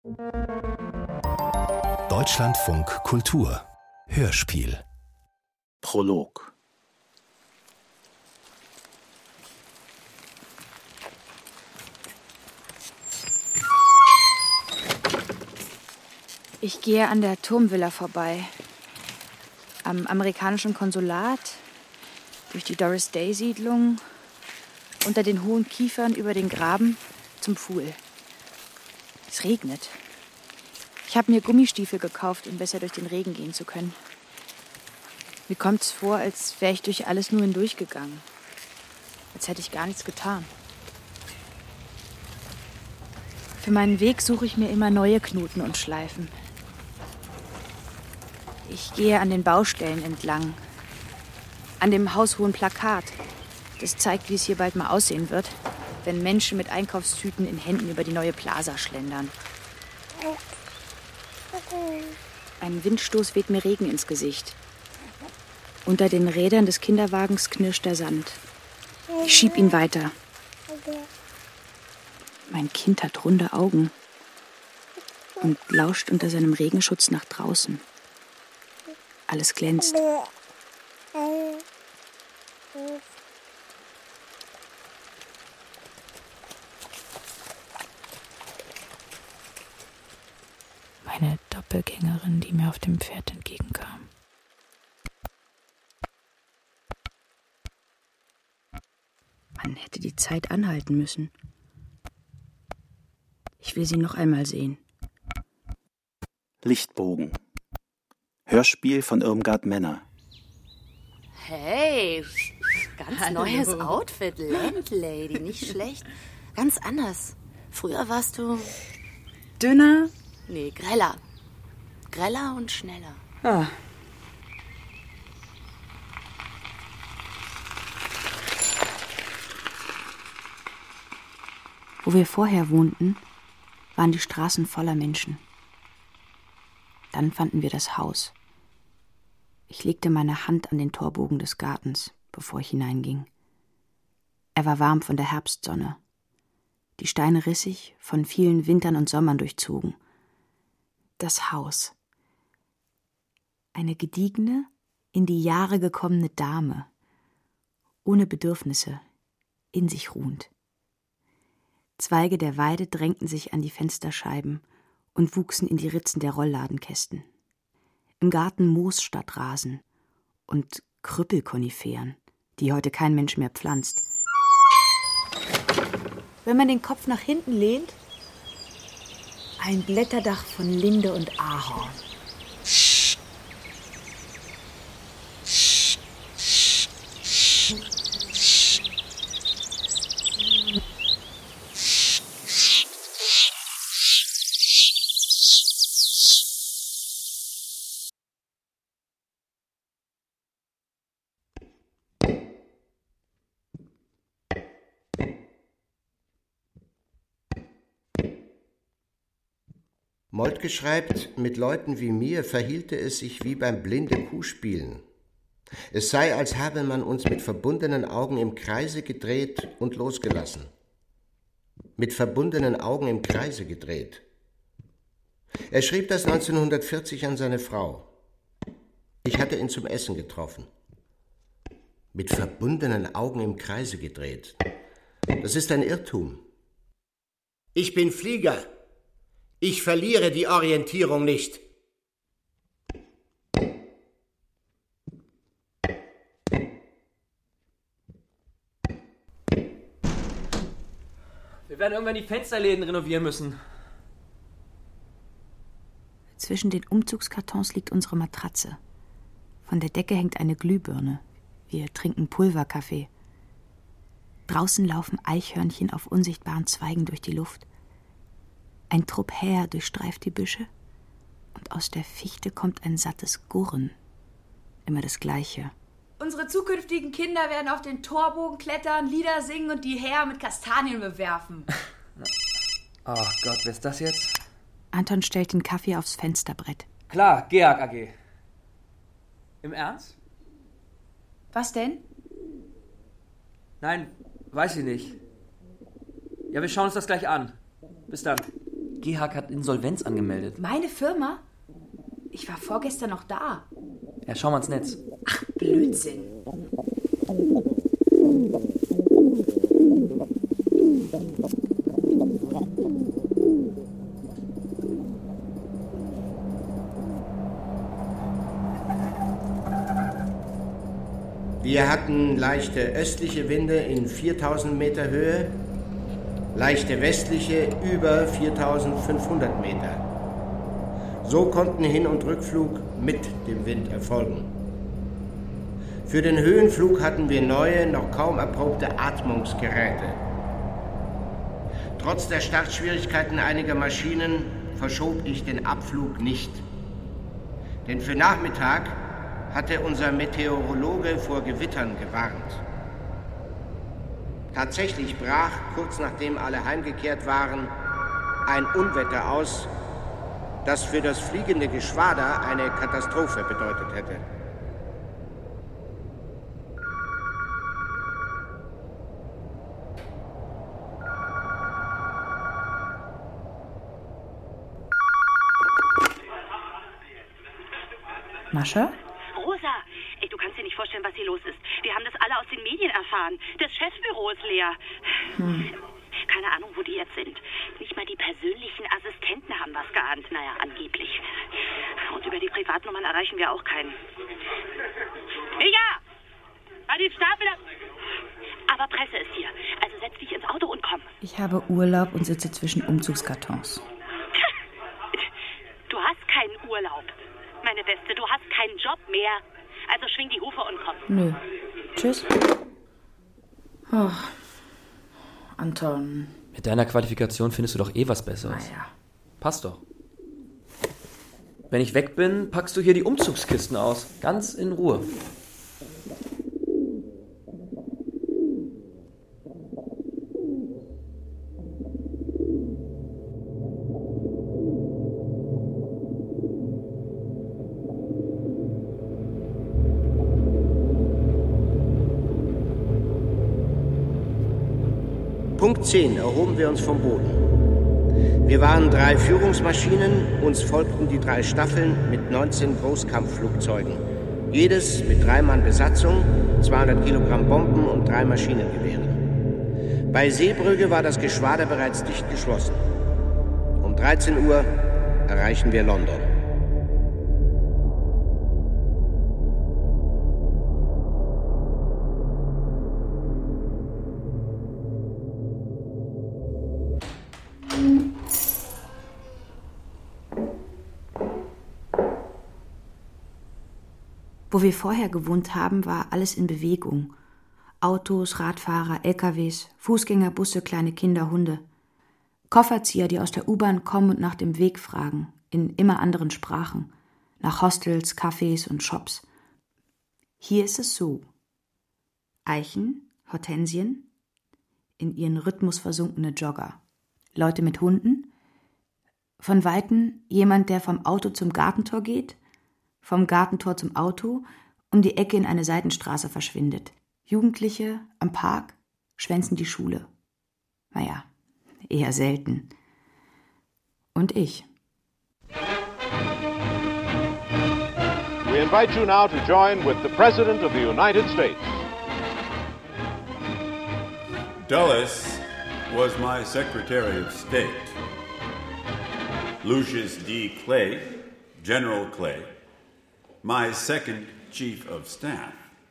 Deutschlandfunk Kultur Hörspiel Prolog. Ich gehe an der Turmvilla vorbei. Am amerikanischen Konsulat, durch die Doris Day-Siedlung, unter den hohen Kiefern über den Graben zum Pfuhl. Es regnet. Ich habe mir Gummistiefel gekauft, um besser durch den Regen gehen zu können. Mir kommt es vor, als wäre ich durch alles nur hindurchgegangen. Als hätte ich gar nichts getan. Für meinen Weg suche ich mir immer neue Knoten und Schleifen. Ich gehe an den Baustellen entlang. An dem haushohen Plakat. Das zeigt, wie es hier bald mal aussehen wird, wenn Menschen mit Einkaufstüten in Händen über die neue Plaza schlendern. Ein Windstoß weht mir Regen ins Gesicht. Unter den Rädern des Kinderwagens knirscht der Sand. Ich schieb ihn weiter. Mein Kind hat runde Augen und lauscht unter seinem Regenschutz nach draußen. Alles glänzt. Meine Doppelgängerin, die mir auf dem Pferd entgegenkam. Man hätte die Zeit anhalten müssen. Ich will sie noch einmal sehen. Lichtbogen. Hörspiel von Irmgard Männer. Hey, ganz neues Outfit, Landlady, nicht schlecht. Ganz anders. Früher warst du... Dünner? Nee, greller. Greller und schneller. Ah. Wo wir vorher wohnten, waren die Straßen voller Menschen. Dann fanden wir das Haus. Ich legte meine Hand an den Torbogen des Gartens, bevor ich hineinging. Er war warm von der Herbstsonne. Die Steine rissig, von vielen Wintern und Sommern durchzogen. Das Haus. Eine gediegene, in die Jahre gekommene Dame. Ohne Bedürfnisse, in sich ruhend. Zweige der Weide drängten sich an die Fensterscheiben und wuchsen in die Ritzen der Rollladenkästen. Im Garten Moos statt Rasen und Krüppelkoniferen, die heute kein Mensch mehr pflanzt. Wenn man den Kopf nach hinten lehnt, ein Blätterdach von Linde und Ahorn. Moltke schreibt, mit Leuten wie mir verhielte es sich wie beim Blinde-Kuh-Spielen. Es sei, als habe man uns mit verbundenen Augen im Kreise gedreht und losgelassen. Mit verbundenen Augen im Kreise gedreht. Er schrieb das 1940 an seine Frau. Ich hatte ihn zum Essen getroffen. Mit verbundenen Augen im Kreise gedreht. Das ist ein Irrtum. Ich bin Flieger. Ich verliere die Orientierung nicht. Wir werden irgendwann die Fensterläden renovieren müssen. Zwischen den Umzugskartons liegt unsere Matratze. Von der Decke hängt eine Glühbirne. Wir trinken Pulverkaffee. Draußen laufen Eichhörnchen auf unsichtbaren Zweigen durch die Luft. Ein Trupp Häher durchstreift die Büsche und aus der Fichte kommt ein sattes Gurren. Immer das Gleiche. Unsere zukünftigen Kinder werden auf den Torbogen klettern, Lieder singen und die Häher mit Kastanien bewerfen. Oh Gott, wer ist das jetzt? Anton stellt den Kaffee aufs Fensterbrett. Klar, GEAG AG. Im Ernst? Was denn? Nein, weiß ich nicht. Ja, wir schauen uns das gleich an. Bis dann. GEHAG hat Insolvenz angemeldet. Meine Firma? Ich war vorgestern noch da. Ja, schau mal ins Netz. Ach, Blödsinn. Wir hatten leichte östliche Winde in 4000 Meter Höhe, leichte westliche über 4500 Meter. So konnten Hin- und Rückflug mit dem Wind erfolgen. Für den Höhenflug hatten wir neue, noch kaum erprobte Atmungsgeräte. Trotz der Startschwierigkeiten einiger Maschinen verschob ich den Abflug nicht. Denn für Nachmittag hatte unser Meteorologe vor Gewittern gewarnt. Tatsächlich brach, kurz nachdem alle heimgekehrt waren, ein Unwetter aus, das für das fliegende Geschwader eine Katastrophe bedeutet hätte. Mascha? Rosa, ey, du kannst dir nicht vorstellen, was hier los ist. Wir haben das alle aus den Medien erfahren. Das Chefsbüro ist leer. Keine Ahnung, wo die jetzt sind. Nicht mal die persönlichen Assistenten haben was geahnt. Naja, angeblich. Und über die Privatnummern erreichen wir auch keinen. Ja! Bei den Stapel. Aber Presse ist hier. Also setz dich ins Auto und komm. Ich habe Urlaub und sitze zwischen Umzugskartons. Du hast keinen Urlaub. Meine Beste, du hast keinen Job mehr. Also schwing die Hufe und komm. Nö. Tschüss. Oh. Anton. Mit deiner Qualifikation findest du doch eh was Besseres. Naja. Passt doch. Wenn ich weg bin, packst du hier die Umzugskisten aus. Ganz in Ruhe. Punkt 10 erhoben wir uns vom Boden. Wir waren 3 Führungsmaschinen, uns folgten die 3 Staffeln mit 19 Großkampfflugzeugen. Jedes mit 3 Mann Besatzung, 200 Kilogramm Bomben und 3 Maschinengewehre. Bei Seebrügge war das Geschwader bereits dicht geschlossen. Um 13 Uhr erreichen wir London. Wo wir vorher gewohnt haben, war alles in Bewegung. Autos, Radfahrer, LKWs, Fußgänger, Busse, kleine Kinder, Hunde. Kofferzieher, die aus der U-Bahn kommen und nach dem Weg fragen, in immer anderen Sprachen. Nach Hostels, Cafés und Shops. Hier ist es so. Eichen, Hortensien, in ihren Rhythmus versunkene Jogger. Leute mit Hunden. Von Weitem jemand, der vom Auto zum Gartentor geht, vom Gartentor zum Auto, um die Ecke in eine Seitenstraße verschwindet. Jugendliche am Park schwänzen die Schule. Naja, eher selten. Und ich. We invite you now to join with the President of the United States. Dulles was my Secretary of State. Lucius D. Clay, General Clay, my second Chief of Staff.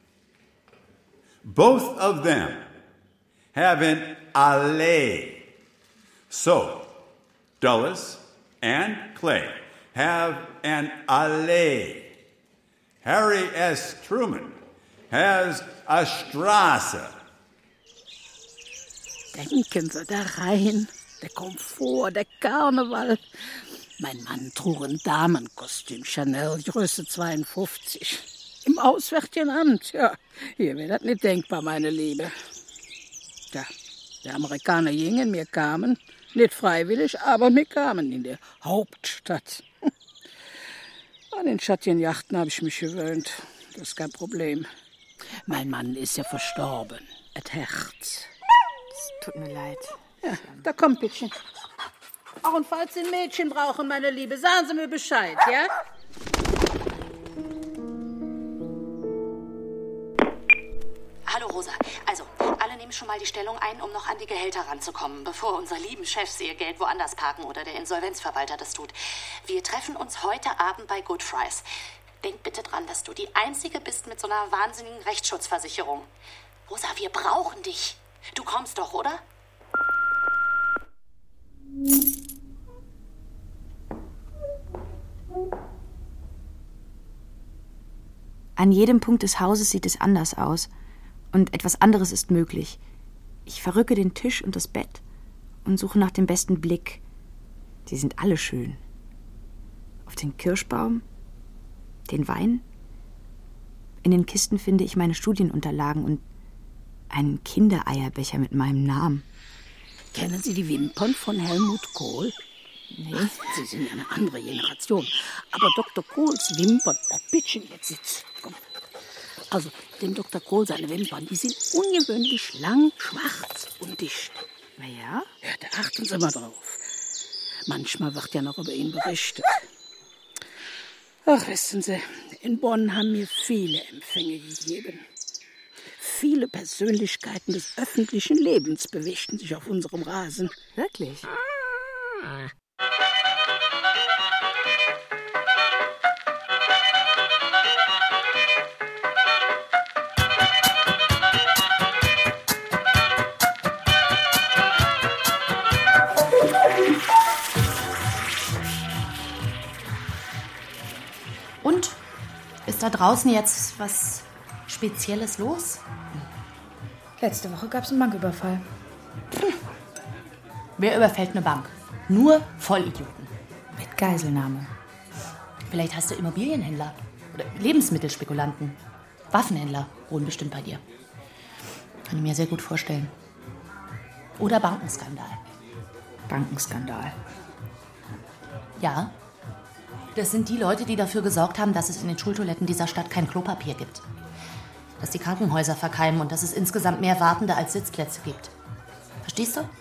Both of them have an allay. So, Dulles and Clay have an allay. Harry S. Truman has a Straße. Denken Sie da rein. Der Komfort, der Karneval. Mein Mann trug ein Damenkostüm, Chanel, Größe 52. Im Auswärtigen Amt, ja. Hier wäre das nicht denkbar, meine Liebe. Ja, die Amerikaner gingen, wir kamen. Nicht freiwillig, aber wir kamen in der Hauptstadt. An den schattigen Yachten habe ich mich gewöhnt. Das ist kein Problem. Mein Mann ist ja Ach, und falls Sie ein Mädchen brauchen, meine Liebe, sagen Sie mir Bescheid, ja? Hallo Rosa, also alle nehmen schon mal die Stellung ein, um noch an die Gehälter ranzukommen, bevor unsere lieben Chefs ihr Geld woanders parken oder der Insolvenzverwalter das tut. Wir treffen uns heute Abend bei Good Fries. Denk bitte dran, dass du die Einzige bist mit so einer wahnsinnigen Rechtsschutzversicherung. Rosa, wir brauchen dich. Du kommst doch, oder? An jedem Punkt des Hauses sieht es anders aus. Und etwas anderes ist möglich. Ich verrücke den Tisch und das Bett und suche nach dem besten Blick. Sie sind alle schön. Auf den Kirschbaum, den Wein. In den Kisten finde ich meine Studienunterlagen und einen Kindereierbecher mit meinem Namen. Kennen Sie die Wimpern von Helmut Kohl? Nee. Sie sind ja eine andere Generation. Aber Dr. Kohls Wimpern... Oh, bitte, jetzt sitz. Komm. Also, dem Dr. Kohl seine Wimpern, die sind ungewöhnlich lang, schwarz und dicht. Na ja? Ja, da achten Sie mal drauf. Manchmal wird ja noch über ihn berichtet. Ach, wissen Sie, in Bonn haben mir viele Empfänge gegeben. Viele Persönlichkeiten des öffentlichen Lebens bewegten sich auf unserem Rasen. Wirklich? Und? Ist da draußen jetzt was Spezielles los? Letzte Woche gab es einen Banküberfall. Wer überfällt eine Bank? Nur Vollidioten. Mit Geiselnahme. Vielleicht hast du Immobilienhändler oder Lebensmittelspekulanten. Waffenhändler wohnen bestimmt bei dir. Kann ich mir sehr gut vorstellen. Oder Bankenskandal. Bankenskandal. Ja. Das sind die Leute, die dafür gesorgt haben, dass es in den Schultoiletten dieser Stadt kein Klopapier gibt. Dass die Krankenhäuser verkeimen und dass es insgesamt mehr Wartende als Sitzplätze gibt. Verstehst du?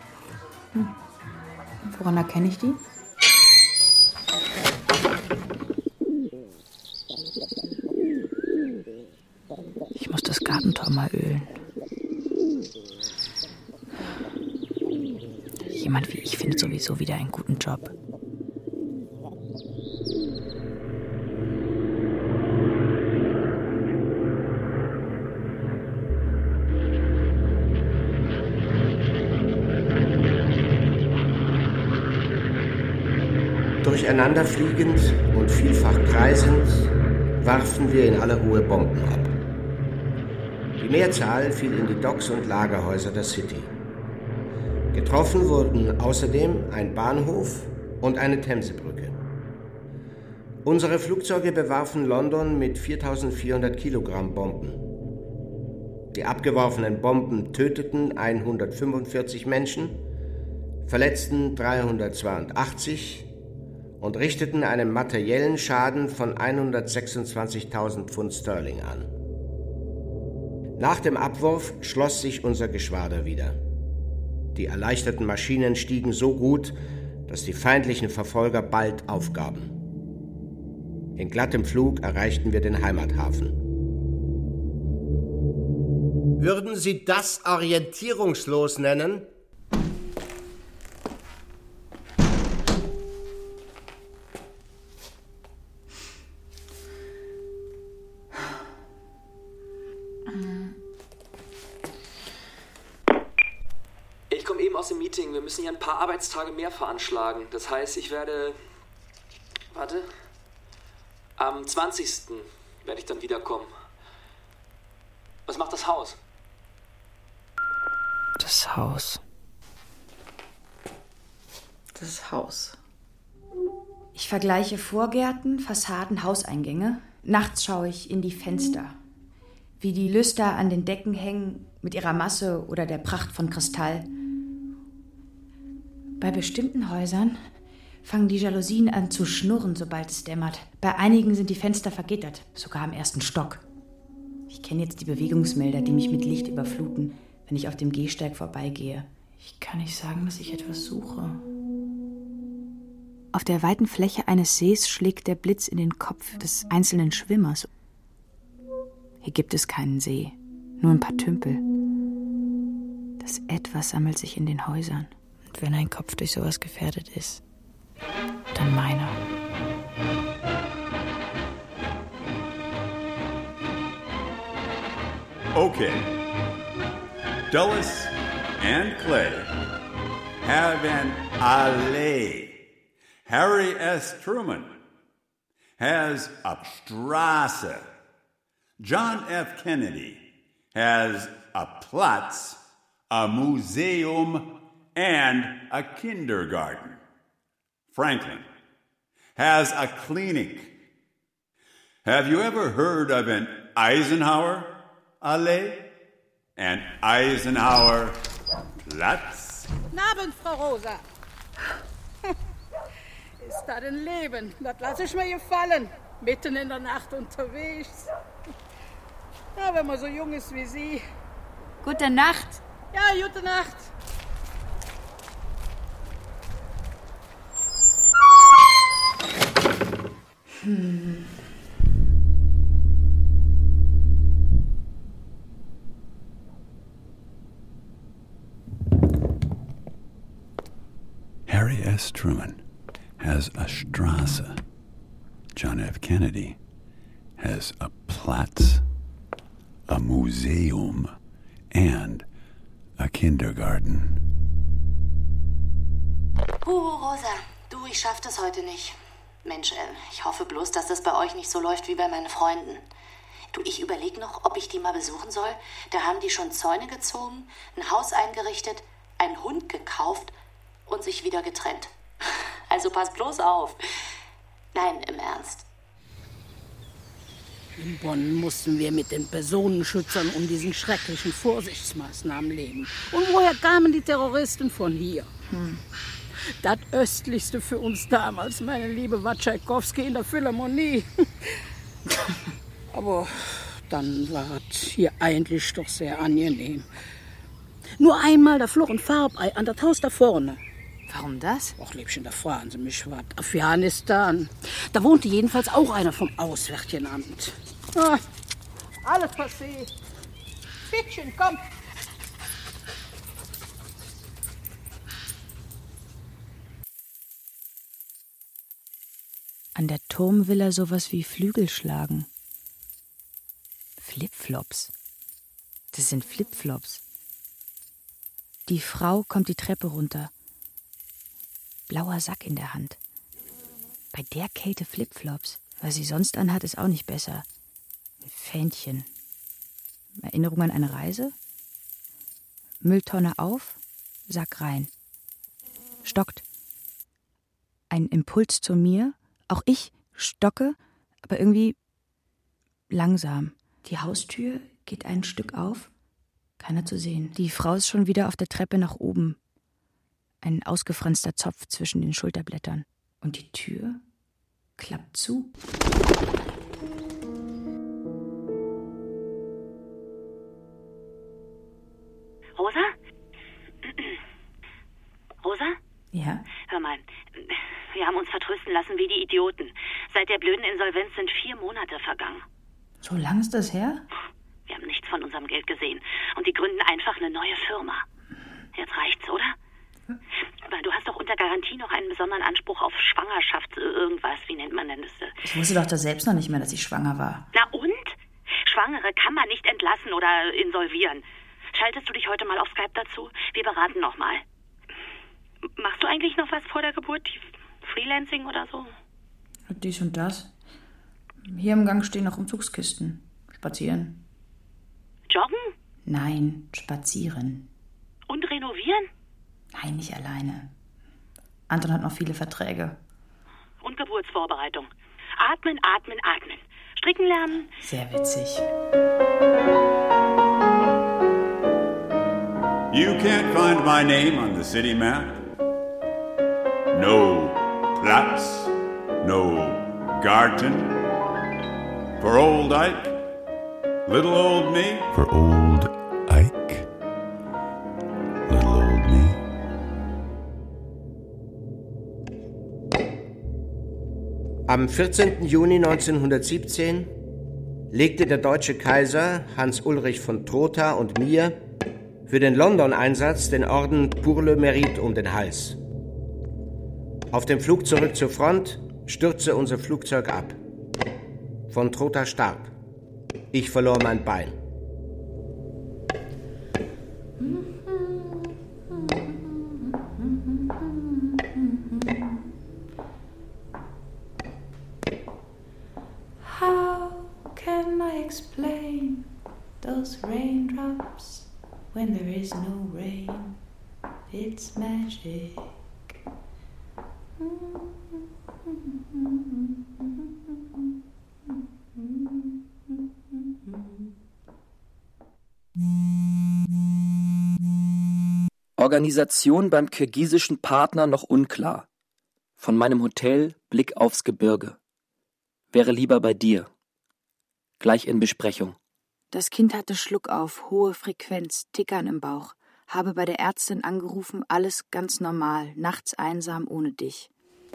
Woran erkenne ich die? Ich muss das Gartentor mal ölen. Jemand wie ich findet sowieso wieder einen guten Job. Durcheinanderfliegend und vielfach kreisend warfen wir in aller Ruhe Bomben ab. Die Mehrzahl fiel in die Docks und Lagerhäuser der City. Getroffen wurden außerdem ein Bahnhof und eine Themsebrücke. Unsere Flugzeuge bewarfen London mit 4.400 Kilogramm Bomben. Die abgeworfenen Bomben töteten 145 Menschen, verletzten 382 und richteten einen materiellen Schaden von 126.000 Pfund Sterling an. Nach dem Abwurf schloss sich unser Geschwader wieder. Die erleichterten Maschinen stiegen so gut, dass die feindlichen Verfolger bald aufgaben. In glattem Flug erreichten wir den Heimathafen. Würden Sie das orientierungslos nennen? Ich komme eben aus dem Meeting. Wir müssen hier ein paar Arbeitstage mehr veranschlagen. Das heißt, ich werde... Am 20. werde ich dann wiederkommen. Was macht das Haus? Das Haus. Das Haus. Ich vergleiche Vorgärten, Fassaden, Hauseingänge. Nachts schaue ich in die Fenster. Wie die Lüster an den Decken hängen mit ihrer Masse oder der Pracht von Kristall. Bei bestimmten Häusern fangen die Jalousien an zu schnurren, sobald es dämmert. Bei einigen sind die Fenster vergittert, sogar im ersten Stock. Ich kenne jetzt die Bewegungsmelder, die mich mit Licht überfluten, wenn ich auf dem Gehsteig vorbeigehe. Ich kann nicht sagen, dass ich etwas suche. Auf der weiten Fläche eines Sees schlägt der Blitz in den Kopf des einzelnen Schwimmers. Hier gibt es keinen See, nur ein paar Tümpel. Das Etwas sammelt sich in den Häusern. Und wenn ein Kopf durch sowas gefährdet ist, dann meiner. Okay. Dulles and Clay have an alley. Harry S. Truman has a Straße. John F. Kennedy has a Platz, a museum, and a kindergarten. Franklin has a clinic. Have you ever heard of an Eisenhower Allee? An Eisenhower Platz? Guten Abend, Frau Rosa. Ist das ein Leben? Das lasse ich mir gefallen. Mitten in der Nacht unterwegs. Ja, wenn man so jung ist wie Sie. Gute Nacht. Ja, gute Nacht. Harry S. Truman has a Straße. John F. Kennedy has a Platz, a museum, and a kindergarten. Rosa, du, ich schaff das heute nicht. Mensch, ich hoffe bloß, dass das bei euch nicht so läuft wie bei meinen Freunden. Du, ich überlege noch, ob ich die mal besuchen soll. Da haben die schon Zäune gezogen, ein Haus eingerichtet, einen Hund gekauft und sich wieder getrennt. Also pass bloß auf. Nein, im Ernst. In Bonn mussten wir mit den Personenschützern und diesen schrecklichen Vorsichtsmaßnahmen leben. Und woher kamen die Terroristen? Von hier? Das Östlichste für uns damals, meine Liebe, war Tschaikowski in der Philharmonie. Aber dann war es hier eigentlich doch sehr angenehm. Nur einmal, da flog ein Farbei an das Haus da vorne. Warum das? Ach, Liebchen, da fragen Sie mich was. Afghanistan. Da wohnte jedenfalls auch einer vom Auswärtigen Amt. Ah, alles passiert. Fittchen, komm. An der Turmvilla sowas wie Flügelschlagen. Flipflops. Das sind Flipflops. Die Frau kommt die Treppe runter. Blauer Sack in der Hand. Bei der Kälte Flipflops. Was sie sonst anhat, ist auch nicht besser. Ein Fähnchen. Erinnerung an eine Reise? Mülltonne auf, Sack rein. Stockt. Ein Impuls zu mir. Auch ich stocke, aber irgendwie langsam. Die Haustür geht ein Stück auf. Keiner zu sehen. Die Frau ist schon wieder auf der Treppe nach oben. Ein ausgefranster Zopf zwischen den Schulterblättern. Und die Tür klappt zu. Rosa? Rosa? Ja? Hör mal, wir haben uns vertrösten lassen wie die Idioten. Seit der blöden Insolvenz sind 4 Monate vergangen. So lang ist das her? Wir haben nichts von unserem Geld gesehen. Und die gründen einfach eine neue Firma. Jetzt reicht's, oder? Weil du hast doch unter Garantie noch einen besonderen Anspruch auf Schwangerschaft, irgendwas, wie nennt man denn das? Ich wusste doch da selbst noch nicht mehr, dass ich schwanger war. Na und? Schwangere kann man nicht entlassen oder insolvieren. Schaltest du dich heute mal auf Skype dazu? Wir beraten noch mal. Machst du eigentlich noch was vor der Geburt? Freelancing oder so? Dies und das. Hier im Gang stehen noch Umzugskisten. Spazieren. Joggen? Nein, spazieren. Und renovieren? Nein, nicht alleine. Anton hat noch viele Verträge. Und Geburtsvorbereitung. Atmen, atmen, atmen. Stricken lernen. Sehr witzig. You can't find my name on the city map. No Platz, no Garten. For old Ike, little old me. For old Ike, little old me. Am 14. Juni 1917 legte der deutsche Kaiser Hans Ulrich von Trotha und mir für den London-Einsatz den Orden Pour le Mérite um den Hals. Auf dem Flug zurück zur Front stürzte unser Flugzeug ab. Von Trotha starb. Ich verlor mein Bein. How can I explain those raindrops when there is no rain? It's magic. Organisation beim kirgisischen Partner noch unklar. Von meinem Hotel Blick aufs Gebirge. Wäre lieber bei dir. Gleich in Besprechung. Das Kind hatte Schluckauf, hohe Frequenz, Tickern im Bauch. Habe bei der Ärztin angerufen, alles ganz normal, nachts einsam ohne dich.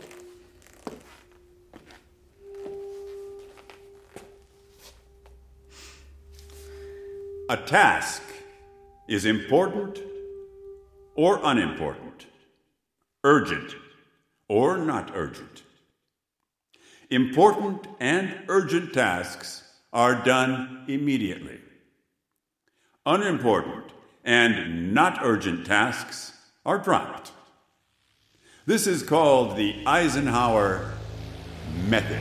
A task is important or unimportant, urgent or not urgent. Important and urgent tasks are done immediately. Unimportant and not urgent tasks are dropped. This is called the Eisenhower method.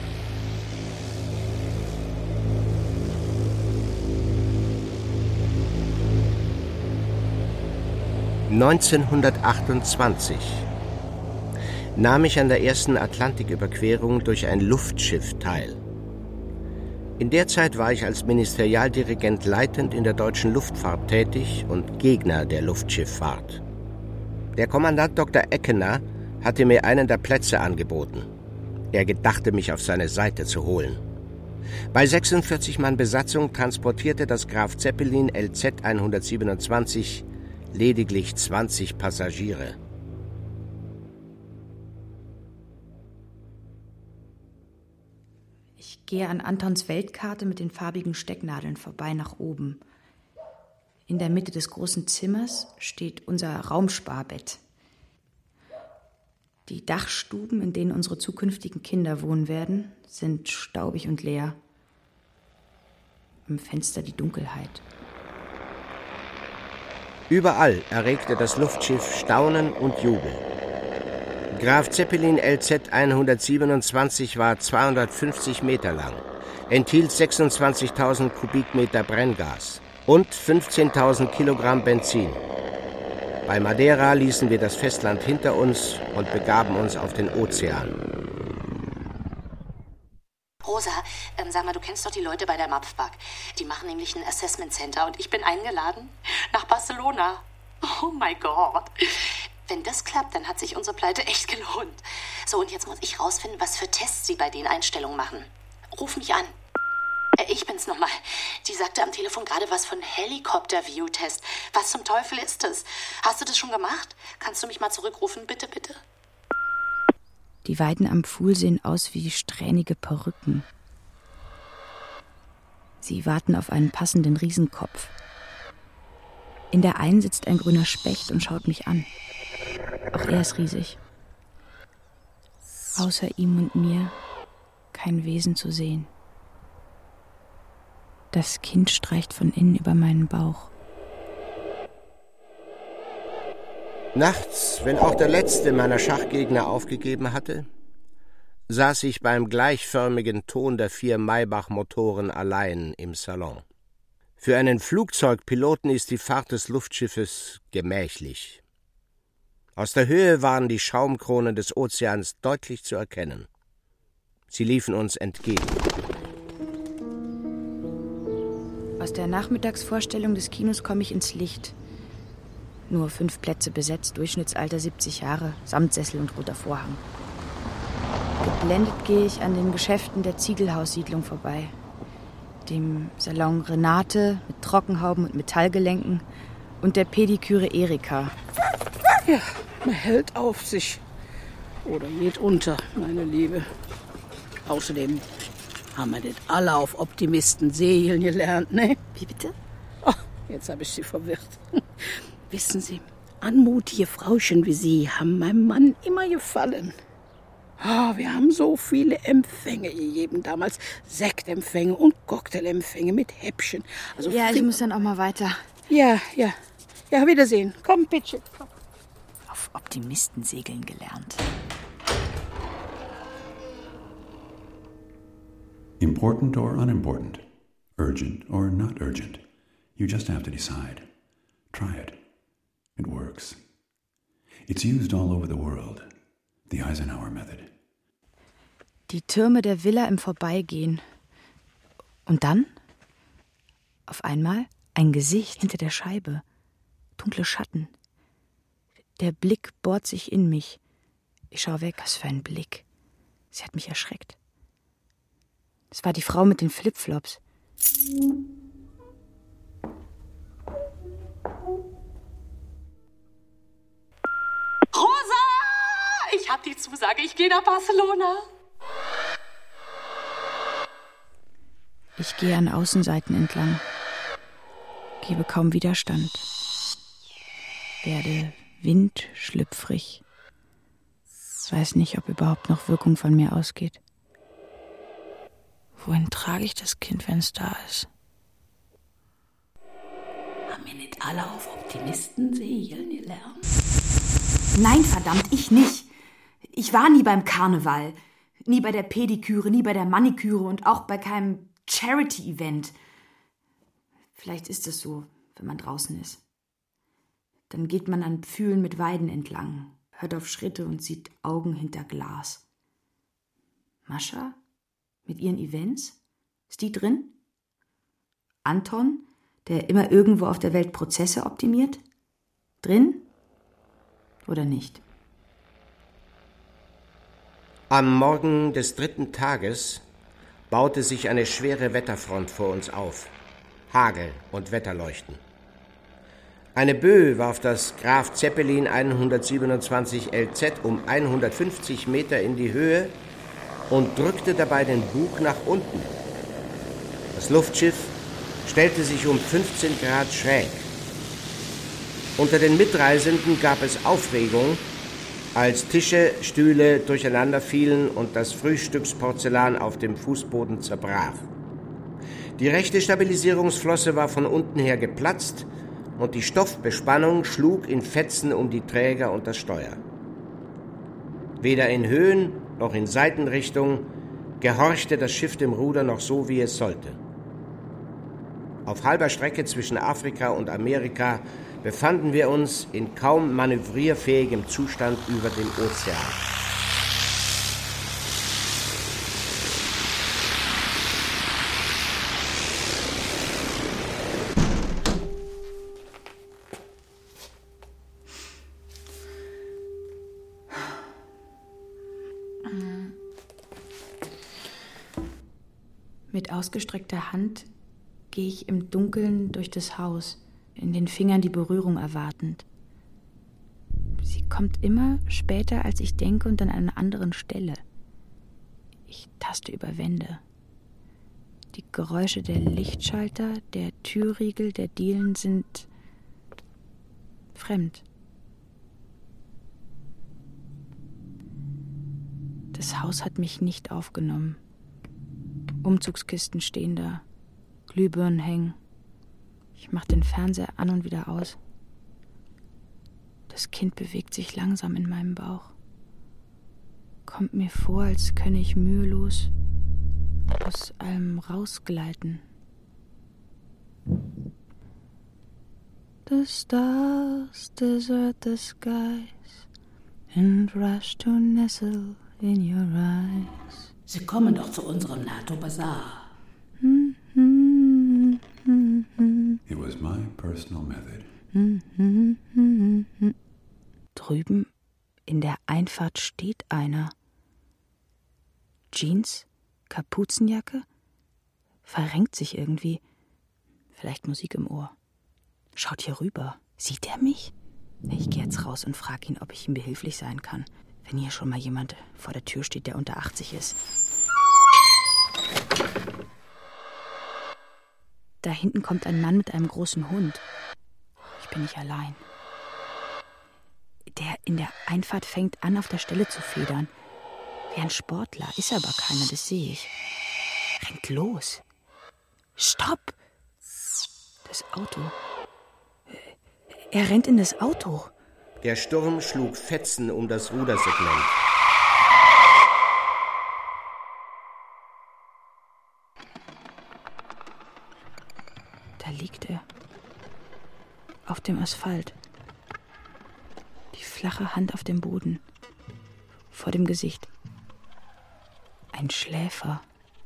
(1928) nahm ich an der ersten Atlantiküberquerung durch ein Luftschiff teil. In der Zeit war ich als Ministerialdirigent leitend in der deutschen Luftfahrt tätig und Gegner der Luftschifffahrt. Der Kommandant Dr. Eckener hatte mir einen der Plätze angeboten. Er gedachte, mich auf seine Seite zu holen. Bei 46 Mann Besatzung transportierte das Graf Zeppelin LZ 127 lediglich 20 Passagiere. Ich gehe an Antons Weltkarte mit den farbigen Stecknadeln vorbei nach oben. In der Mitte des großen Zimmers steht unser Raumsparbett. Die Dachstuben, in denen unsere zukünftigen Kinder wohnen werden, sind staubig und leer. Am Fenster die Dunkelheit. Überall erregte das Luftschiff Staunen und Jubel. Graf Zeppelin LZ 127 war 250 Meter lang, enthielt 26.000 Kubikmeter Brenngas und 15.000 Kilogramm Benzin. Bei Madeira ließen wir das Festland hinter uns und begaben uns auf den Ozean. Rosa, sag mal, du kennst doch die Leute bei der MAPFBAG. Die machen nämlich ein Assessment Center und ich bin eingeladen nach Barcelona. Oh mein Gott. Wenn das klappt, dann hat sich unsere Pleite echt gelohnt. So, und jetzt muss ich rausfinden, was für Tests sie bei den Einstellungen machen. Ruf mich an. Ich bin's nochmal. Die sagte am Telefon gerade was von Helikopter-View-Test. Was zum Teufel ist das? Hast du das schon gemacht? Kannst du mich mal zurückrufen, bitte, bitte? Die Weiden am Pfuhl sehen aus wie strähnige Perücken. Sie warten auf einen passenden Riesenkopf. In der einen sitzt ein grüner Specht und schaut mich an. Auch er ist riesig. Außer ihm und mir kein Wesen zu sehen. Das Kind streicht von innen über meinen Bauch. Nachts, wenn auch der letzte meiner Schachgegner aufgegeben hatte, saß ich beim gleichförmigen Ton der 4 Maybach-Motoren allein im Salon. Für einen Flugzeugpiloten ist die Fahrt des Luftschiffes gemächlich. Aus der Höhe waren die Schaumkronen des Ozeans deutlich zu erkennen. Sie liefen uns entgegen. Aus der Nachmittagsvorstellung des Kinos komme ich ins Licht. Nur 5 Plätze besetzt, Durchschnittsalter 70 Jahre, Samtsessel und roter Vorhang. Geblendet gehe ich an den Geschäften der Ziegelhaussiedlung vorbei. Dem Salon Renate mit Trockenhauben und Metallgelenken und der Pediküre Erika. Ja, man hält auf sich. Oder geht unter, meine Liebe. Außerdem haben wir nicht alle auf Optimisten segeln gelernt, ne? Wie bitte? Oh, jetzt habe ich Sie verwirrt. Wissen Sie, anmutige Frauchen wie Sie haben meinem Mann immer gefallen. Oh, wir haben so viele Empfänge gegeben damals. Sektempfänge und Cocktailempfänge mit Häppchen. Also ja, ich muss dann auch mal weiter. Ja, Wiedersehen. Komm, bitte. Komm. Auf Optimisten segeln gelernt. Important or unimportant, urgent or not urgent. You just have to decide. Try it. It works. It's used all over the world. The Eisenhower method. Die Türme der Villa im Vorbeigehen. Und dann? Auf einmal ein Gesicht hinter der Scheibe. Dunkle Schatten. Der Blick bohrt sich in mich. Ich schaue weg. Was für ein Blick. Sie hat mich erschreckt. Es war die Frau mit den Flipflops. Rosa! Ich hab die Zusage, ich gehe nach Barcelona. Ich gehe an Außenseiten entlang. Gebe kaum Widerstand. Werde windschlüpfrig. Weiß nicht, ob überhaupt noch Wirkung von mir ausgeht. Wohin trage ich das Kind, wenn es da ist? Haben wir nicht alle auf Optimisten segeln gelernt? Nein, verdammt, ich nicht. Ich war nie beim Karneval. Nie bei der Pediküre, nie bei der Maniküre und auch bei keinem Charity-Event. Vielleicht ist es so, wenn man draußen ist. Dann geht man an Pfühlen mit Weiden entlang, hört auf Schritte und sieht Augen hinter Glas. Mascha? Mit ihren Events? Ist die drin? Anton, der immer irgendwo auf der Welt Prozesse optimiert? Drin? Oder nicht? Am Morgen des 3. Tages baute sich eine schwere Wetterfront vor uns auf. Hagel und Wetterleuchten. Eine Böe warf das Graf Zeppelin 127 LZ um 150 Meter in die Höhe und drückte dabei den Bug nach unten. Das Luftschiff stellte sich um 15 Grad schräg. Unter den Mitreisenden gab es Aufregung, als Tische, Stühle durcheinander fielen und das Frühstücksporzellan auf dem Fußboden zerbrach. Die rechte Stabilisierungsflosse war von unten her geplatzt und die Stoffbespannung schlug in Fetzen um die Träger und das Steuer. Weder in Höhen noch in Seitenrichtung gehorchte das Schiff dem Ruder noch so, wie es sollte. Auf halber Strecke zwischen Afrika und Amerika befanden wir uns in kaum manövrierfähigem Zustand über dem Ozean. Mit ausgestreckter Hand gehe ich im Dunkeln durch das Haus, in den Fingern die Berührung erwartend. Sie kommt immer später, als ich denke, und an einer anderen Stelle. Ich taste über Wände. Die Geräusche der Lichtschalter, der Türriegel, der Dielen sind fremd. Das Haus hat mich nicht aufgenommen. Umzugskisten stehen da, Glühbirnen hängen. Ich mache den Fernseher an und wieder aus. Das Kind bewegt sich langsam in meinem Bauch. Kommt mir vor, als könne ich mühelos aus allem rausgleiten. The stars desert the skies and rush to nestle in your eyes. Sie kommen doch zu unserem NATO-Bazar. It was my personal method. Drüben in der Einfahrt steht einer. Jeans, Kapuzenjacke, verrenkt sich irgendwie. Vielleicht Musik im Ohr. Schaut hier rüber. Sieht er mich? Ich gehe jetzt raus und frage ihn, ob ich ihm behilflich sein kann. Wenn hier schon mal jemand vor der Tür steht, der unter 80 ist. Da hinten kommt ein Mann mit einem großen Hund. Ich bin nicht allein. Der in der Einfahrt fängt an, auf der Stelle zu federn. Wie ein Sportler, ist aber keiner, das sehe ich. Rennt los. Stopp! Das Auto. Er rennt in das Auto. Der Sturm schlug Fetzen um das Rudersegment. Da liegt er. Auf dem Asphalt. Die flache Hand auf dem Boden. Vor dem Gesicht. Ein Schläfer.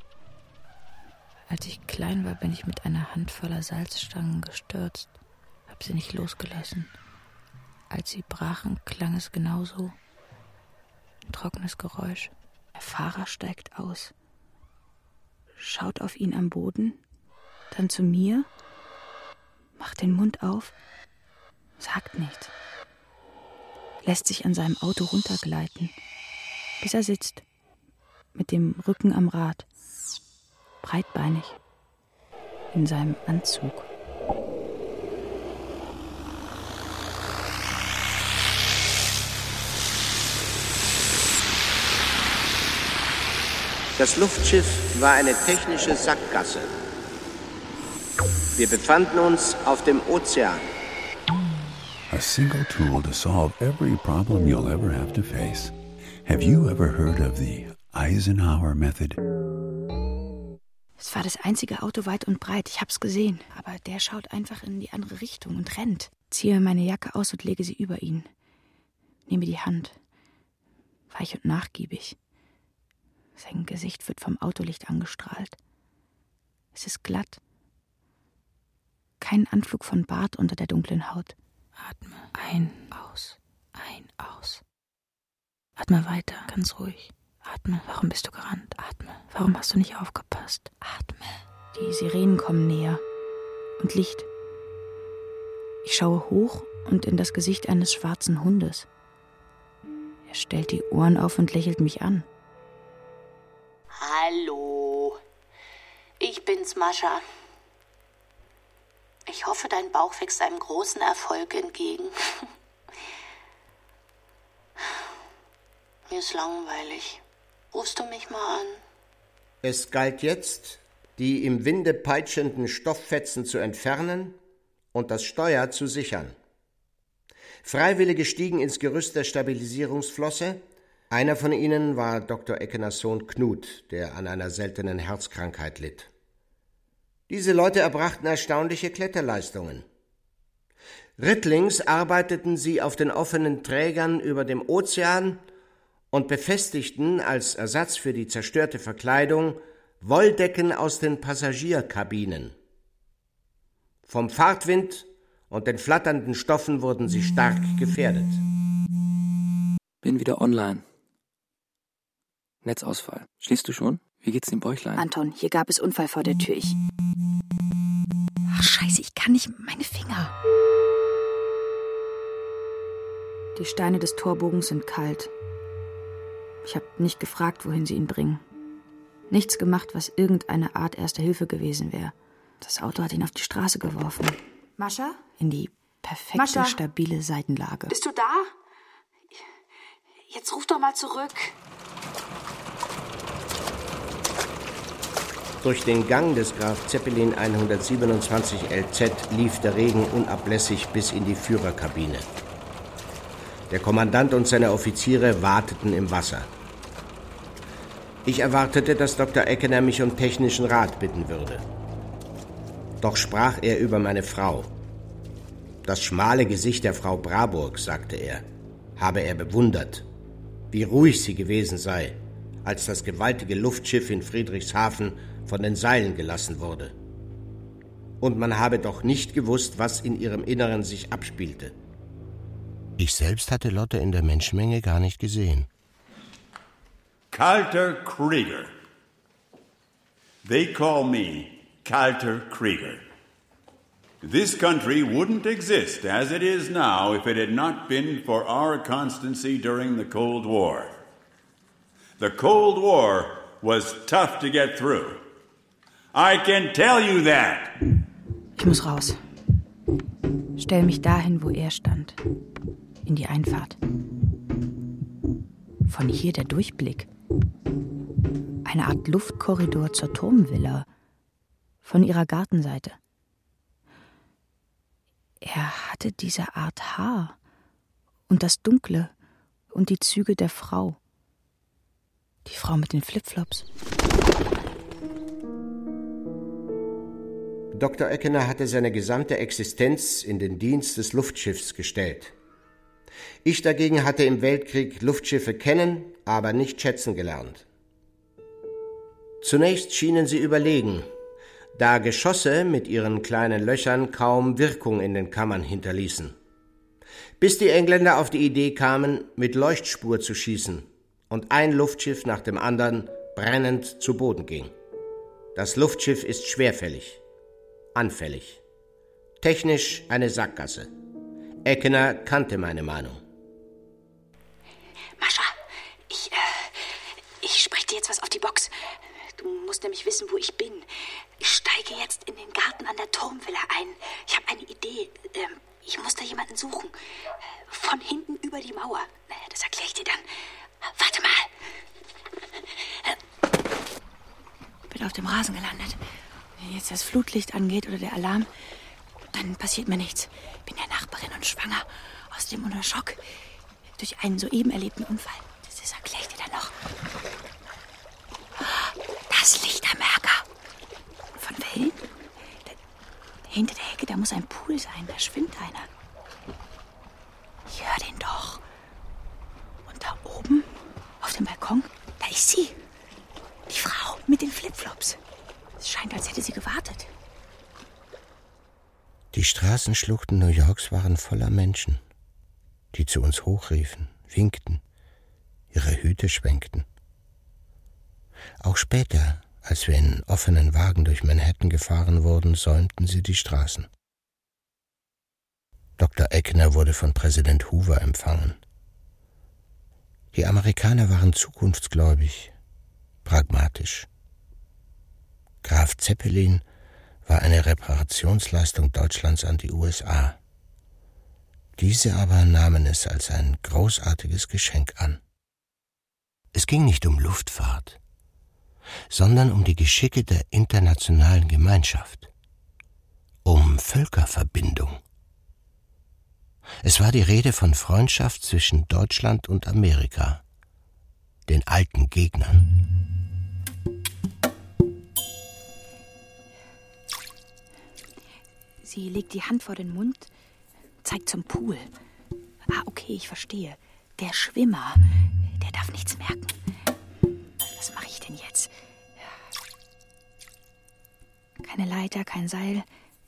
Als ich klein war, bin ich mit einer Hand voller Salzstangen gestürzt. Hab sie nicht losgelassen. Als sie brachen, klang es genauso. Ein trockenes Geräusch. Der Fahrer steigt aus. Schaut auf ihn am Boden. Dann zu mir. Macht den Mund auf. Sagt nichts. Lässt sich an seinem Auto runtergleiten. Bis er sitzt. Mit dem Rücken am Rad. Breitbeinig. In seinem Anzug. Das Luftschiff war eine technische Sackgasse. Wir befanden uns auf dem Ozean. A single tool to solve every problem you'll ever have to face. Have you ever heard of the Eisenhower Method? Es war das einzige Auto weit und breit. Ich hab's gesehen. Aber der schaut einfach in die andere Richtung und rennt. Ziehe meine Jacke aus und lege sie über ihn. Nehme die Hand. Weich und nachgiebig. Sein Gesicht wird vom Autolicht angestrahlt. Es ist glatt. Kein Anflug von Bart unter der dunklen Haut. Atme ein, aus, ein, aus. Atme weiter, ganz ruhig. Atme, warum bist du gerannt? Atme, warum hast du nicht aufgepasst? Atme. Die Sirenen kommen näher. Und Licht. Ich schaue hoch und in das Gesicht eines schwarzen Hundes. Er stellt die Ohren auf und lächelt mich an. Hallo, ich bin's, Mascha. Ich hoffe, dein Bauch wächst einem großen Erfolg entgegen. Mir ist langweilig. Rufst du mich mal an? Es galt jetzt, die im Winde peitschenden Stofffetzen zu entfernen und das Steuer zu sichern. Freiwillige stiegen ins Gerüst der Stabilisierungsflosse. Einer von ihnen war Dr. Eckeners Sohn Knut, der an einer seltenen Herzkrankheit litt. Diese Leute erbrachten erstaunliche Kletterleistungen. Rittlings arbeiteten sie auf den offenen Trägern über dem Ozean und befestigten als Ersatz für die zerstörte Verkleidung Wolldecken aus den Passagierkabinen. Vom Fahrtwind und den flatternden Stoffen wurden sie stark gefährdet. Bin wieder online. Netzausfall. Schließt du schon? Wie geht's dem Bäuchlein? Anton, hier gab es Unfall vor der Tür. Ach, Scheiße, ich kann nicht. Meine Finger. Die Steine des Torbogens sind kalt. Ich habe nicht gefragt, wohin sie ihn bringen. Nichts gemacht, was irgendeine Art Erste Hilfe gewesen wäre. Das Auto hat ihn auf die Straße geworfen. Mascha? In die perfekte, stabile Seitenlage. Bist du da? Jetzt ruf doch mal zurück. Durch den Gang des Graf Zeppelin 127 LZ lief der Regen unablässig bis in die Führerkabine. Der Kommandant und seine Offiziere warteten im Wasser. Ich erwartete, dass Dr. Eckener mich um technischen Rat bitten würde. Doch sprach er über meine Frau. Das schmale Gesicht der Frau Braburg, sagte er, habe er bewundert. Wie ruhig sie gewesen sei, als das gewaltige Luftschiff in Friedrichshafen von den Seilen gelassen wurde. Und man habe doch nicht gewusst, was in ihrem Inneren sich abspielte. Ich selbst hatte Lotte in der Menschenmenge gar nicht gesehen. Carter Krieger. They call me Carter Krieger. This country wouldn't exist as it is now if it had not been for our constancy during the Cold War. The Cold War was tough to get through. I can tell you that. Ich muss raus. Stell mich dahin, wo er stand. In die Einfahrt. Von hier der Durchblick. Eine Art Luftkorridor zur Turmvilla. Von ihrer Gartenseite. Er hatte diese Art Haar. Und das Dunkle. Und die Züge der Frau. Die Frau mit den Flipflops. Dr. Eckener hatte seine gesamte Existenz in den Dienst des Luftschiffs gestellt. Ich dagegen hatte im Weltkrieg Luftschiffe kennen, aber nicht schätzen gelernt. Zunächst schienen sie überlegen, da Geschosse mit ihren kleinen Löchern kaum Wirkung in den Kammern hinterließen. Bis die Engländer auf die Idee kamen, mit Leuchtspur zu schießen und ein Luftschiff nach dem anderen brennend zu Boden ging. Das Luftschiff ist schwerfällig, anfällig. Technisch eine Sackgasse. Eckener kannte meine Meinung. Mascha, ich spreche dir jetzt was auf die Box. Du musst nämlich wissen, wo ich bin. Ich steige jetzt in den Garten an der Turmvilla ein. Ich habe eine Idee. Ich muss da jemanden suchen. Von hinten über die Mauer. Das erkläre ich dir dann. Warte mal. Bin auf dem Rasen gelandet. Wenn jetzt das Flutlicht angeht oder der Alarm, dann passiert mir nichts. Bin ja Nachbarin und schwanger. Außerdem unter Schock. Durch einen soeben erlebten Unfall. Das erkläre ich dir dann noch. Das Lichtermerker. Von Wellen? Hinter der Hecke, da muss ein Pool sein. Da schwimmt einer. Ich höre den doch. Und da oben, auf dem Balkon, da ist sie. Die Frau mit den Flipflops. Es scheint, als hätte sie gewartet. Die Straßenschluchten New Yorks waren voller Menschen, die zu uns hochriefen, winkten, ihre Hüte schwenkten. Auch später, als wir in offenen Wagen durch Manhattan gefahren wurden, säumten sie die Straßen. Dr. Eckener wurde von Präsident Hoover empfangen. Die Amerikaner waren zukunftsgläubig, pragmatisch. Graf Zeppelin war eine Reparationsleistung Deutschlands an die USA. Diese aber nahmen es als ein großartiges Geschenk an. Es ging nicht um Luftfahrt, sondern um die Geschicke der internationalen Gemeinschaft, um Völkerverbindung. Es war die Rede von Freundschaft zwischen Deutschland und Amerika, den alten Gegnern. Sie legt die Hand vor den Mund, zeigt zum Pool. Ah, okay, ich verstehe. Der Schwimmer, der darf nichts merken. Was mache ich denn jetzt? Keine Leiter, kein Seil.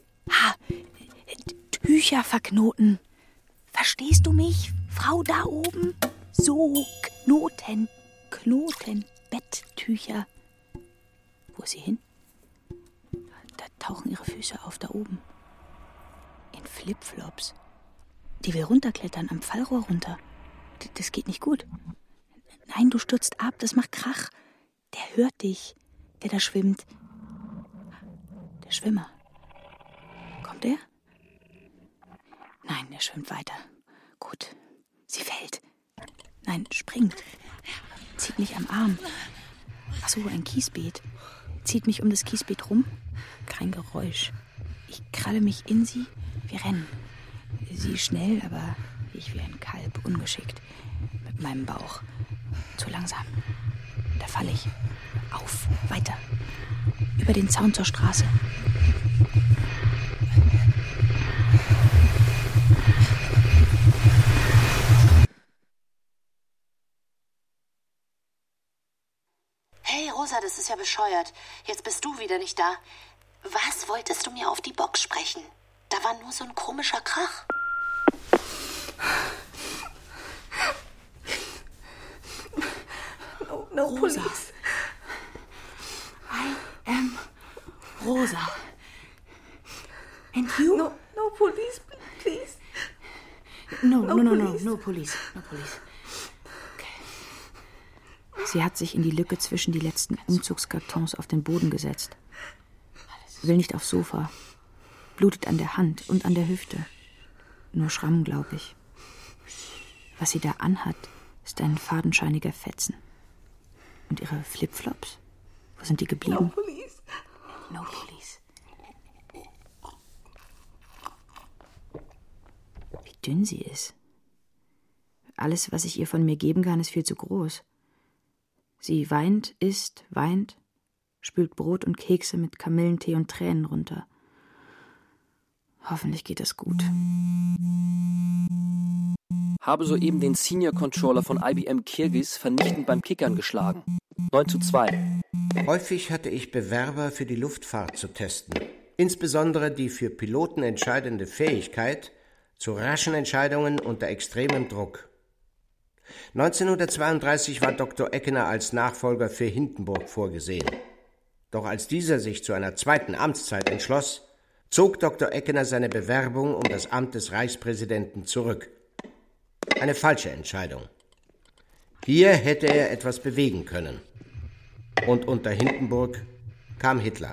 Tücher verknoten. Verstehst du mich, Frau da oben? So, Knoten, Betttücher. Wo ist sie hin? Da tauchen ihre Füße auf, da oben. In Flipflops. Die will runterklettern, am Fallrohr runter. Das geht nicht gut. Nein, du stürzt ab, das macht Krach. Der hört dich, der da schwimmt. Der Schwimmer. Kommt er? Nein, der schwimmt weiter. Gut. Sie fällt. Nein, springt. Zieht mich am Arm. Ach so, ein Kiesbeet. Zieht mich um das Kiesbeet rum. Kein Geräusch. Ich kralle mich in sie. Wir rennen. Sie schnell, aber ich wie ein Kalb, ungeschickt. Mit meinem Bauch. Zu langsam. Da falle ich. Auf, weiter. Über den Zaun zur Straße. Hey Rosa, das ist ja bescheuert. Jetzt bist du wieder nicht da. Was wolltest du mir auf die Box sprechen? Da war nur so ein komischer Krach. No Rosa. Police. I am Rosa. And you? No police, please. No police. No police. Okay. Sie hat sich in die Lücke zwischen die letzten Umzugskartons auf den Boden gesetzt. Will nicht aufs Sofa. Blutet an der Hand und an der Hüfte. Nur Schrammen, glaube ich. Was sie da anhat, ist ein fadenscheiniger Fetzen. Und ihre Flipflops? Wo sind die geblieben? No police. No police. Wie dünn sie ist. Alles, was ich ihr von mir geben kann, ist viel zu groß. Sie weint, isst, weint, spült Brot und Kekse mit Kamillentee und Tränen runter. Hoffentlich geht es gut. Habe soeben den Senior Controller von IBM Kirgis vernichtend beim Kickern geschlagen. 9:2. Häufig hatte ich Bewerber für die Luftfahrt zu testen. Insbesondere die für Piloten entscheidende Fähigkeit zu raschen Entscheidungen unter extremem Druck. 1932 war Dr. Eckener als Nachfolger für Hindenburg vorgesehen. Doch als dieser sich zu einer zweiten Amtszeit entschloss, zog Dr. Eckener seine Bewerbung um das Amt des Reichspräsidenten zurück. Eine falsche Entscheidung. Hier hätte er etwas bewegen können. Und unter Hindenburg kam Hitler.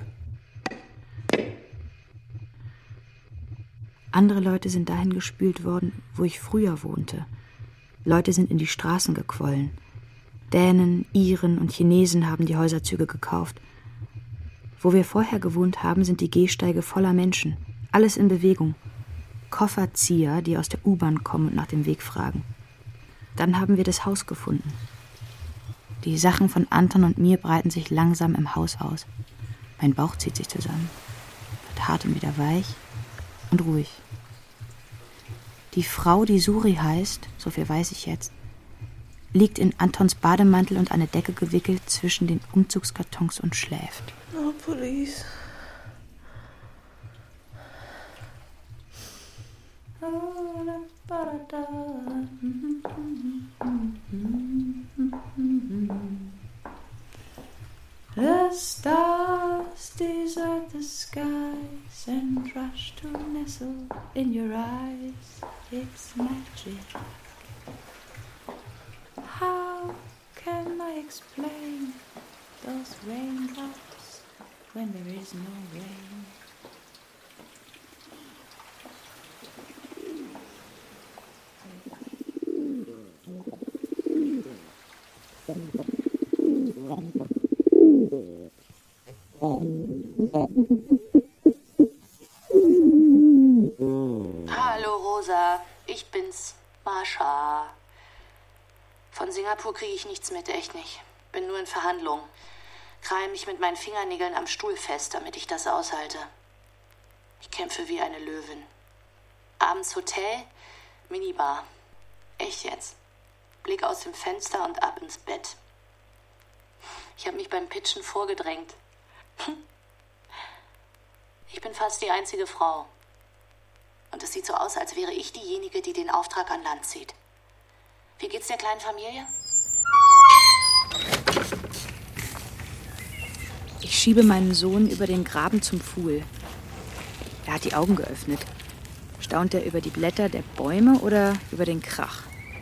Andere Leute sind dahin gespült worden, wo ich früher wohnte. Leute sind in die Straßen gequollen. Dänen, Iren und Chinesen haben die Häuserzüge gekauft. Wo wir vorher gewohnt haben, sind die Gehsteige voller Menschen. Alles in Bewegung. Kofferzieher, die aus der U-Bahn kommen und nach dem Weg fragen. Dann haben wir das Haus gefunden. Die Sachen von Anton und mir breiten sich langsam im Haus aus. Mein Bauch zieht sich zusammen, wird hart und wieder weich und ruhig. Die Frau, die Suri heißt, so viel weiß ich jetzt, liegt in Antons Bademantel und eine Decke gewickelt zwischen den Umzugskartons und schläft. No police. The stars desert the skies and rush to nestle in your eyes. It's magic. How can I explain those raindrops when there is no rain? Hallo Rosa, ich bin's, Mascha. Von Singapur kriege ich nichts mit, echt nicht. Bin nur in Verhandlungen. Krall mich mit meinen Fingernägeln am Stuhl fest, damit ich das aushalte. Ich kämpfe wie eine Löwin. Abends Hotel, Minibar. Echt jetzt. Blick aus dem Fenster und ab ins Bett. Ich habe mich beim Pitchen vorgedrängt. Ich bin fast die einzige Frau. Und es sieht so aus, als wäre ich diejenige, die den Auftrag an Land zieht. Wie geht's der kleinen Familie? Ich schiebe meinen Sohn über den Graben zum Pfuhl. Er hat die Augen geöffnet. Staunt er über die Blätter der Bäume oder über den Krach?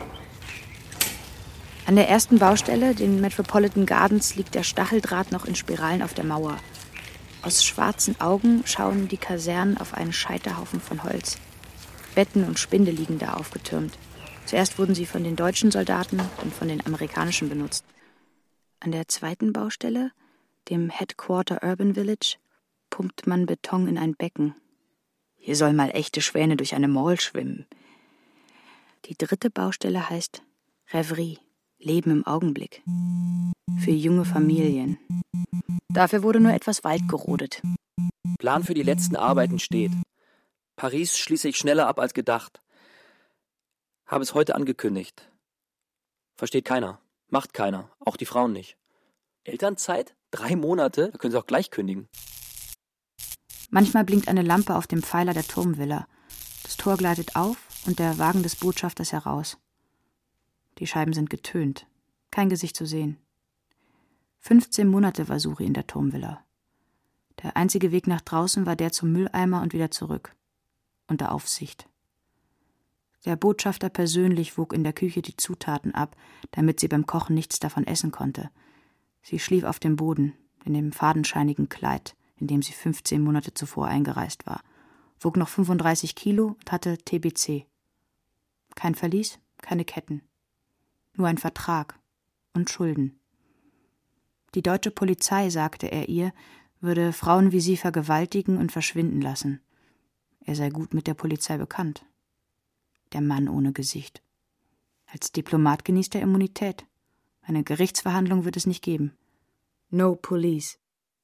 An der ersten Baustelle, den Metropolitan Gardens, liegt der Stacheldraht noch in Spiralen auf der Mauer. Aus schwarzen Augen schauen die Kasernen auf einen Scheiterhaufen von Holz. Betten und Spinde liegen da aufgetürmt. Zuerst wurden sie von den deutschen Soldaten und von den amerikanischen benutzt. An der zweiten Baustelle, dem Headquarter Urban Village, pumpt man Beton in ein Becken. Hier sollen mal echte Schwäne durch eine Mall schwimmen. Die dritte Baustelle heißt Rêverie, Leben im Augenblick. Für junge Familien. Dafür wurde nur etwas Wald gerodet. Plan für die letzten Arbeiten steht. Paris schließe ich schneller ab als gedacht. Habe es heute angekündigt. Versteht keiner. Macht keiner. Auch die Frauen nicht. Elternzeit? 3 Monate? Da können sie auch gleich kündigen. Manchmal blinkt eine Lampe auf dem Pfeiler der Turmvilla. Das Tor gleitet auf und der Wagen des Botschafters heraus. Die Scheiben sind getönt. Kein Gesicht zu sehen. 15 Monate war Suri in der Turmvilla. Der einzige Weg nach draußen war der zum Mülleimer und wieder zurück. Unter Aufsicht. Der Botschafter persönlich wog in der Küche die Zutaten ab, damit sie beim Kochen nichts davon essen konnte. Sie schlief auf dem Boden, in dem fadenscheinigen Kleid, in dem sie 15 Monate zuvor eingereist war, wog noch 35 Kilo und hatte TBC. Kein Verlies, keine Ketten. Nur ein Vertrag und Schulden. Die deutsche Polizei, sagte er ihr, würde Frauen wie sie vergewaltigen und verschwinden lassen. Er sei gut mit der Polizei bekannt. Der Mann ohne Gesicht. Als Diplomat genießt er Immunität. Eine Gerichtsverhandlung wird es nicht geben. No police.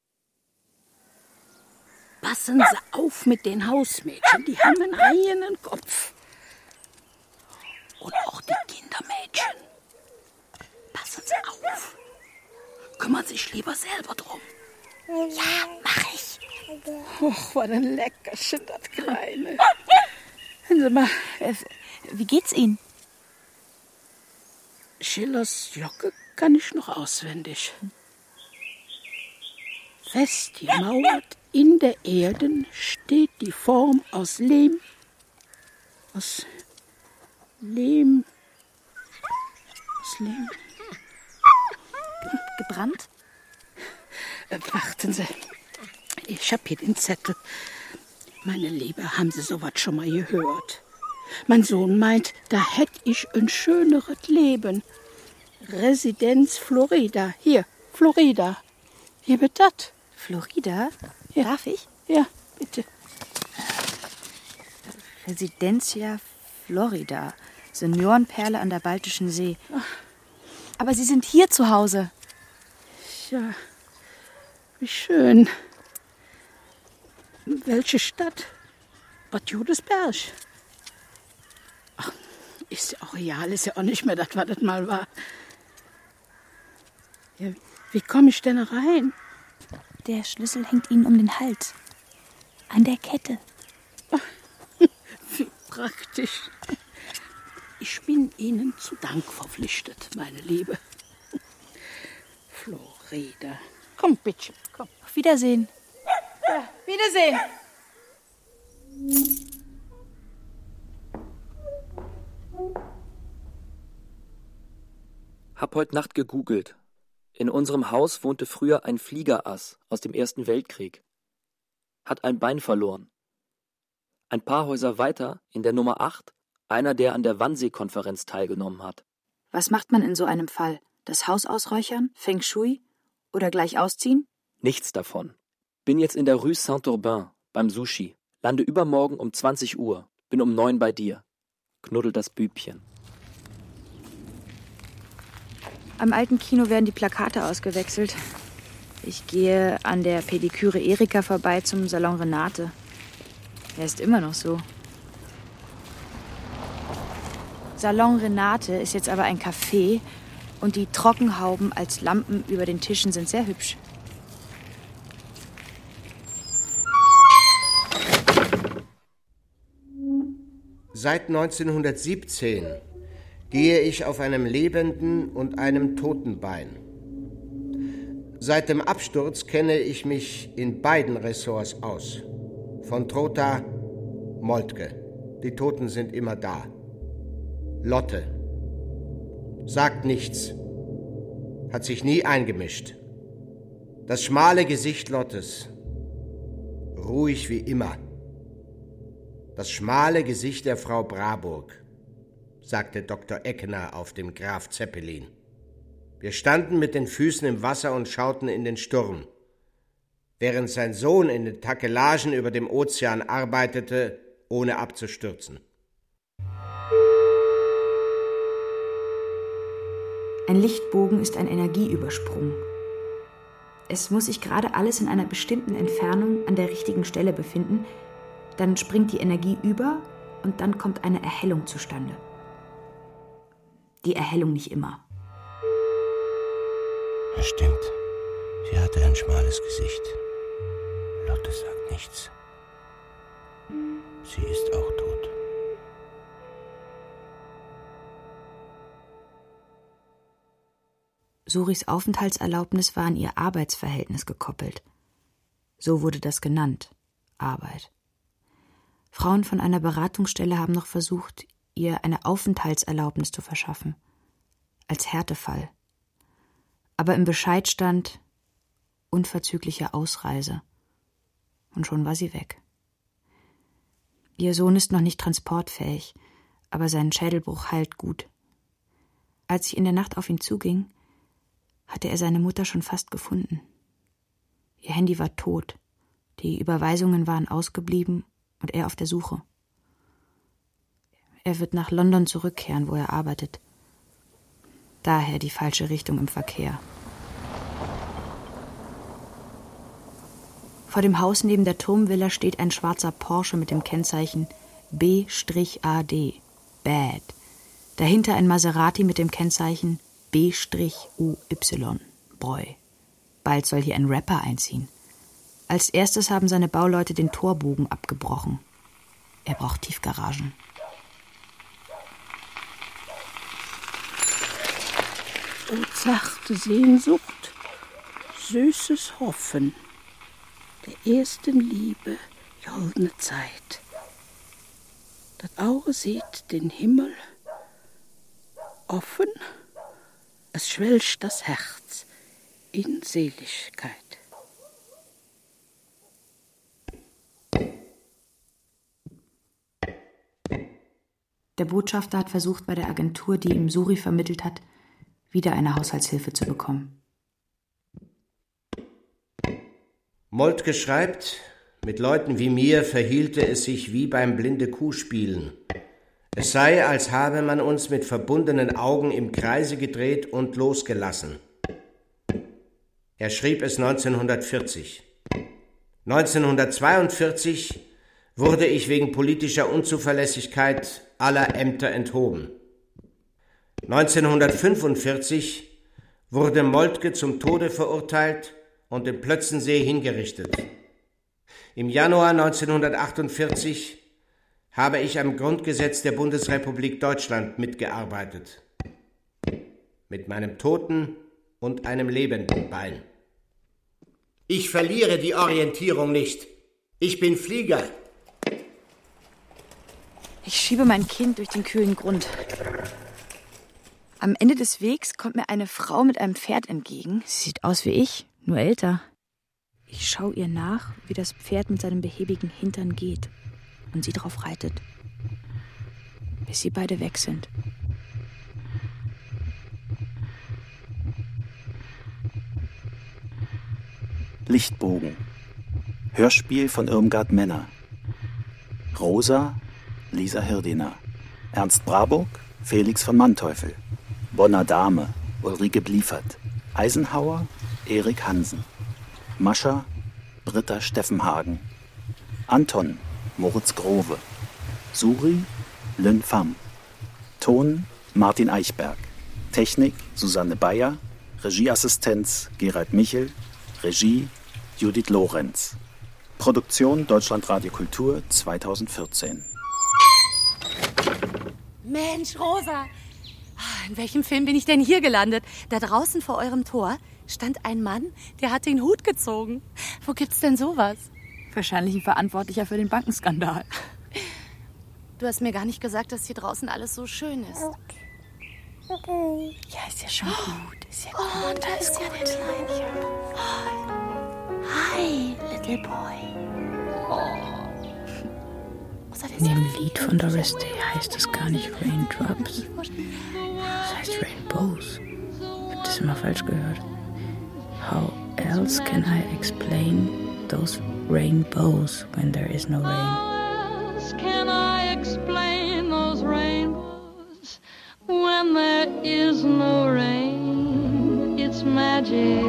Passen Sie auf mit den Hausmädchen, die haben einen eigenen Kopf. Und auch die Kindermädchen. Passen Sie auf. Kümmern Sie sich lieber selber drum. Ja, mach ich. Och, was ein Leckerchen, das Kleine. Hören Sie mal, wie geht's Ihnen? Schillers Glocke kann ich noch auswendig. Fest gemauert in der Erden steht die Form aus Lehm. Aus Lehm. Gebrannt? Warten Sie. Ich hab hier den Zettel. Meine Liebe, haben Sie sowas schon mal gehört? Mein Sohn meint, da hätte ich ein schöneres Leben. Residenz Florida. Hier, Florida. Hier bitte das. Florida? Ja. Darf ich? Ja, bitte. Residencia Florida. Seniorenperle an der Baltischen See. Aber Sie sind hier zu Hause. Ja, wie schön. Welche Stadt? Bad Godesberg. Ach, ist ja auch real, ist ja auch nicht mehr das, was das mal war. Ja, wie komme ich denn rein? Der Schlüssel hängt Ihnen um den Hals. An der Kette. Ach, wie praktisch. Ich bin Ihnen zu Dank verpflichtet, meine Liebe. Florida. Komm, bitte, komm. Auf Wiedersehen. Ja, Wiedersehen. Hab heute Nacht gegoogelt. In unserem Haus wohnte früher ein Fliegerass aus dem Ersten Weltkrieg. Hat ein Bein verloren. Ein paar Häuser weiter, in der Nummer 8, einer, der an der Wannsee-Konferenz teilgenommen hat. Was macht man in so einem Fall? Das Haus ausräuchern? Feng Shui? Oder gleich ausziehen? Nichts davon. Bin jetzt in der Rue Saint-Urbain beim Sushi. Lande übermorgen um 20 Uhr. Bin um 9 bei dir. Knuddelt das Bübchen. Am alten Kino werden die Plakate ausgewechselt. Ich gehe an der Pediküre Erika vorbei zum Salon Renate. Er ist immer noch so. Salon Renate ist jetzt aber ein Café und die Trockenhauben als Lampen über den Tischen sind sehr hübsch. Seit 1917 gehe ich auf einem lebenden und einem toten Bein. Seit dem Absturz kenne ich mich in beiden Ressorts aus. Von Trotha, Moltke. Die Toten sind immer da. Lotte. Sagt nichts. Hat sich nie eingemischt. Das schmale Gesicht Lottes. Ruhig wie immer. Das schmale Gesicht der Frau Braburg, sagte Dr. Eckener auf dem Graf Zeppelin. Wir standen mit den Füßen im Wasser und schauten in den Sturm, während sein Sohn in den Takelagen über dem Ozean arbeitete, ohne abzustürzen. Ein Lichtbogen ist ein Energieübersprung. Es muss sich gerade alles in einer bestimmten Entfernung an der richtigen Stelle befinden, dann springt die Energie über und dann kommt eine Erhellung zustande. Die Erhellung nicht immer. Es stimmt. Sie hatte ein schmales Gesicht. Lotte sagt nichts. Sie ist auch tot. Suris Aufenthaltserlaubnis war an ihr Arbeitsverhältnis gekoppelt. So wurde das genannt. Arbeit. Frauen von einer Beratungsstelle haben noch versucht, ihr eine Aufenthaltserlaubnis zu verschaffen. Als Härtefall. Aber im Bescheid stand unverzügliche Ausreise. Und schon war sie weg. Ihr Sohn ist noch nicht transportfähig, aber sein Schädelbruch heilt gut. Als ich in der Nacht auf ihn zuging, hatte er seine Mutter schon fast gefunden. Ihr Handy war tot, die Überweisungen waren ausgeblieben und er auf der Suche. Er wird nach London zurückkehren, wo er arbeitet. Daher die falsche Richtung im Verkehr. Vor dem Haus neben der Turmvilla steht ein schwarzer Porsche mit dem Kennzeichen B-AD, Bad. Dahinter ein Maserati mit dem Kennzeichen B-UY, Breu. Bald soll hier ein Rapper einziehen. Als erstes haben seine Bauleute den Torbogen abgebrochen. Er braucht Tiefgaragen. O zarte Sehnsucht, süßes Hoffen, der ersten Liebe goldene Zeit. Das Auge sieht den Himmel offen, es schwelgt das Herz in Seligkeit. Der Botschafter hat versucht, bei der Agentur, die ihm Suri vermittelt hat, wieder eine Haushaltshilfe zu bekommen. Moltke schreibt, mit Leuten wie mir verhielte es sich wie beim blinde Kuhspielen. Es sei, als habe man uns mit verbundenen Augen im Kreise gedreht und losgelassen. Er schrieb es 1940. 1942 wurde ich wegen politischer Unzuverlässigkeit aller Ämter enthoben. 1945 wurde Moltke zum Tode verurteilt und im Plötzensee hingerichtet. Im Januar 1948 habe ich am Grundgesetz der Bundesrepublik Deutschland mitgearbeitet. Mit meinem toten und einem lebenden Bein. Ich verliere die Orientierung nicht. Ich bin Flieger. Ich schiebe mein Kind durch den kühlen Grund. Am Ende des Wegs kommt mir eine Frau mit einem Pferd entgegen. Sie sieht aus wie ich, nur älter. Ich schaue ihr nach, wie das Pferd mit seinem behäbigen Hintern geht und sie drauf reitet, bis sie beide weg sind. Lichtbogen. Hörspiel von Irmgard Menner. Rosa, Lisa Hirdiner. Ernst Braburg, Felix von Manteuffel. Bonner Dame, Ulrike Bliefert. Eisenhauer, Erik Hansen. Mascha, Britta Steffenhagen. Anton, Moritz Grove. Suri, Lynn Pham. Ton, Martin Eichberg. Technik, Susanne Bayer. Regieassistenz, Gerald Michel. Regie, Judith Lorenz. Produktion Deutschlandradio Kultur 2014. Mensch, Rosa, in welchem Film bin ich denn hier gelandet? Da draußen vor eurem Tor stand ein Mann, der hat den Hut gezogen. Wo gibt's denn sowas? Wahrscheinlich ein Verantwortlicher für den Bankenskandal. Du hast mir gar nicht gesagt, dass hier draußen alles so schön ist. Okay. Ja, ist ja schon gut. Ist ja gut. Oh, da ist ja der Kleine. Hi, little boy. In dem Lied von Doris Day heißt es gar nicht Raindrops. Das heißt Rainbows. Ich habe das immer falsch gehört. How else can I explain those rainbows when there is no rain? How else can I explain those rainbows when there is no rain? It's magic.